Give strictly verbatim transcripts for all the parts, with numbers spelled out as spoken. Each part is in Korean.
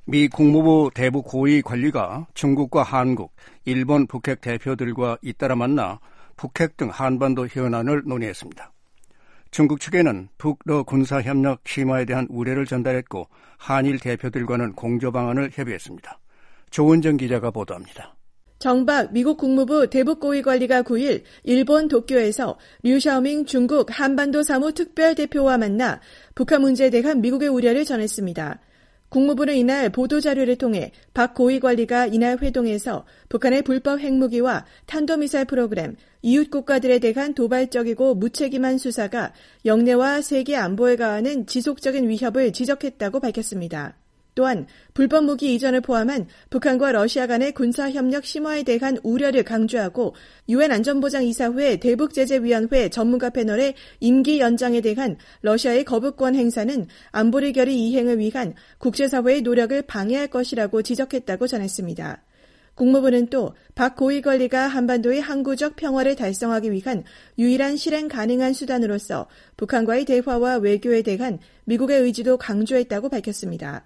미 국무부 대북 고위 관리가 중국과 한국, 일본, 북핵 대표들과 잇따라 만나 북핵 등 한반도 현안을 논의했습니다. 중국 측에는 북러 군사협력 심화에 대한 우려를 전달했고 한일 대표들과는 공조 방안을 협의했습니다. 조은정 기자가 보도합니다. 정박 미국 국무부 대북고위관리가 구 일 일본 도쿄에서 류샤오밍 중국 한반도 사무 특별대표와 만나 북한 문제에 대한 미국의 우려를 전했습니다. 국무부는 이날 보도자료를 통해 박 고위관리가 이날 회동에서 북한의 불법 핵무기와 탄도미사일 프로그램, 이웃 국가들에 대한 도발적이고 무책임한 수사가 영내와 세계 안보에 가하는 지속적인 위협을 지적했다고 밝혔습니다. 또한 불법 무기 이전을 포함한 북한과 러시아 간의 군사협력 심화에 대한 우려를 강조하고 유엔 안전보장이사회 대북제재위원회 전문가 패널의 임기 연장에 대한 러시아의 거부권 행사는 안보리 결의 이행을 위한 국제사회의 노력을 방해할 것이라고 지적했다고 전했습니다. 국무부는 또 박 고위관리가 한반도의 항구적 평화를 달성하기 위한 유일한 실행 가능한 수단으로서 북한과의 대화와 외교에 대한 미국의 의지도 강조했다고 밝혔습니다.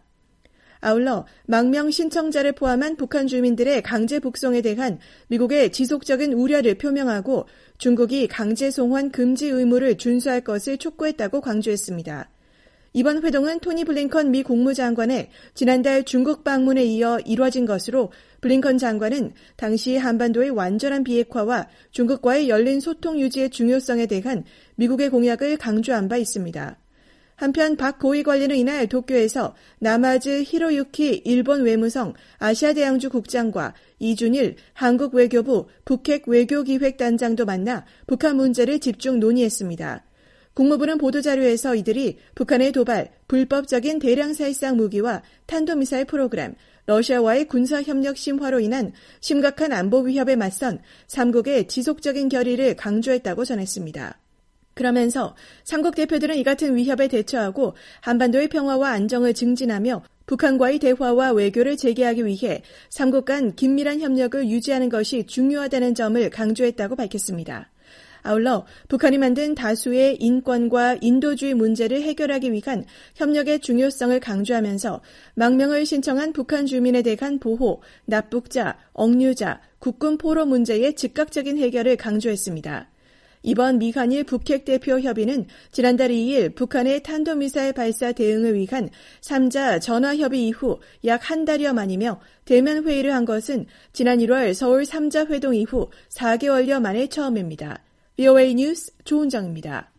아울러 망명 신청자를 포함한 북한 주민들의 강제 북송에 대한 미국의 지속적인 우려를 표명하고 중국이 강제 송환 금지 의무를 준수할 것을 촉구했다고 강조했습니다. 이번 회동은 토니 블링컨 미 국무장관의 지난달 중국 방문에 이어 이뤄진 것으로 블링컨 장관은 당시 한반도의 완전한 비핵화와 중국과의 열린 소통 유지의 중요성에 대한 미국의 공약을 강조한 바 있습니다. 한편 박 고위관리는 이날 도쿄에서 나마즈 히로유키 일본 외무성 아시아대양주 국장과 이준일 한국 외교부 북핵 외교기획단장도 만나 북한 문제를 집중 논의했습니다. 국무부는 보도자료에서 이들이 북한의 도발, 불법적인 대량 살상 무기와 탄도미사일 프로그램, 러시아와의 군사협력 심화로 인한 심각한 안보 위협에 맞선 삼국의 지속적인 결의를 강조했다고 전했습니다. 그러면서 삼국 대표들은 이 같은 위협에 대처하고 한반도의 평화와 안정을 증진하며 북한과의 대화와 외교를 재개하기 위해 삼국 간 긴밀한 협력을 유지하는 것이 중요하다는 점을 강조했다고 밝혔습니다. 아울러 북한이 만든 다수의 인권과 인도주의 문제를 해결하기 위한 협력의 중요성을 강조하면서 망명을 신청한 북한 주민에 대한 보호, 납북자, 억류자, 국군 포로 문제의 즉각적인 해결을 강조했습니다. 이번 미한일 북핵 대표 협의는 지난달 이 일 북한의 탄도미사일 발사 대응을 위한 삼 자 전화협의 이후 약 한 달여 만이며 대면 회의를 한 것은 지난 일월 서울 삼 자 회동 이후 사 개월여 만에 처음입니다. 브이오에이 뉴스 조은정입니다.